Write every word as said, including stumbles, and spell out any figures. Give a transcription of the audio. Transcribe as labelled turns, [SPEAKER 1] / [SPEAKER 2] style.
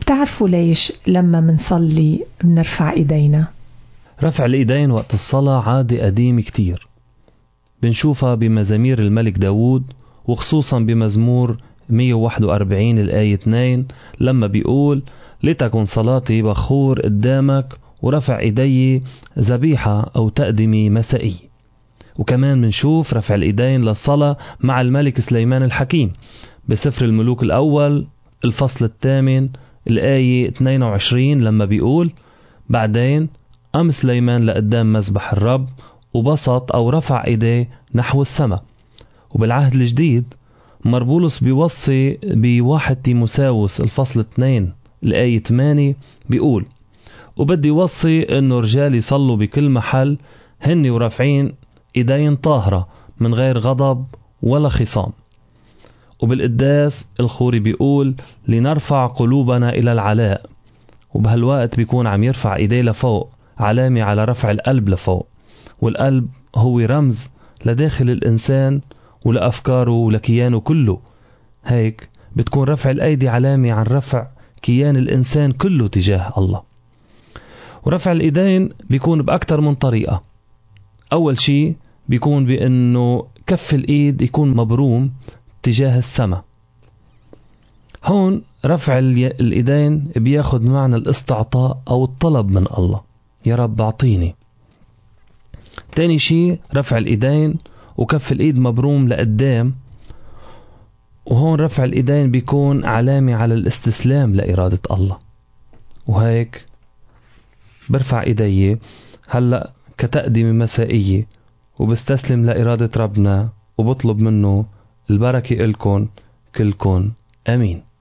[SPEAKER 1] بتعرفوا ليش لما منصلي بنرفع إيدينا؟
[SPEAKER 2] رفع الإيدين وقت الصلاة عادة قديم كتير، بنشوفها بمزامير الملك داود، وخصوصا بمزمور مية وواحد وأربعين الآية اثنين لما بيقول لتكن صلاتي بخور قدامك ورفع إيدي ذبيحة أو تقدمي مسائي. وكمان بنشوف رفع الإيدين للصلاة مع الملك سليمان الحكيم بسفر الملوك الأول الفصل الثامن الآية اثنين وعشرين لما بيقول بعدين قام سليمان لقدام مذبح الرب وبسط أو رفع إيديه نحو السماء. وبالعهد الجديد مربولس بيوصي بواحد تيموساوس الفصل اثنين الآية ثمانية بيقول وبدي يوصي إنه رجال يصلوا بكل محل هن ورافعين إيدين طاهرة من غير غضب ولا خصام. وبالقداس الخوري بيقول لنرفع قلوبنا إلى العلاء، وبهالوقت بيكون عم يرفع إيديه لفوق، علامة على رفع القلب لفوق، والقلب هو رمز لداخل الإنسان ولأفكاره ولكيانه كله. هيك بتكون رفع الأيدي علامة عن رفع كيان الإنسان كله تجاه الله. ورفع الإيدين بيكون بأكتر من طريقة. أول شيء بيكون بأنه كف الإيد يكون مبروم تجاه السماء. هون رفع الإيدين بياخد معنى الاستعطاء أو الطلب من الله، يا رب أعطيني. تاني شيء رفع الإيدين وكف الإيد مبروم لقدام، وهون رفع الإيدين بيكون علامة على الاستسلام لإرادة الله. وهيك برفع إيدي هلأ كتقدمة مسائية وبستسلم لإرادة ربنا وبطلب منه البركة إلكن كلكن. آمين.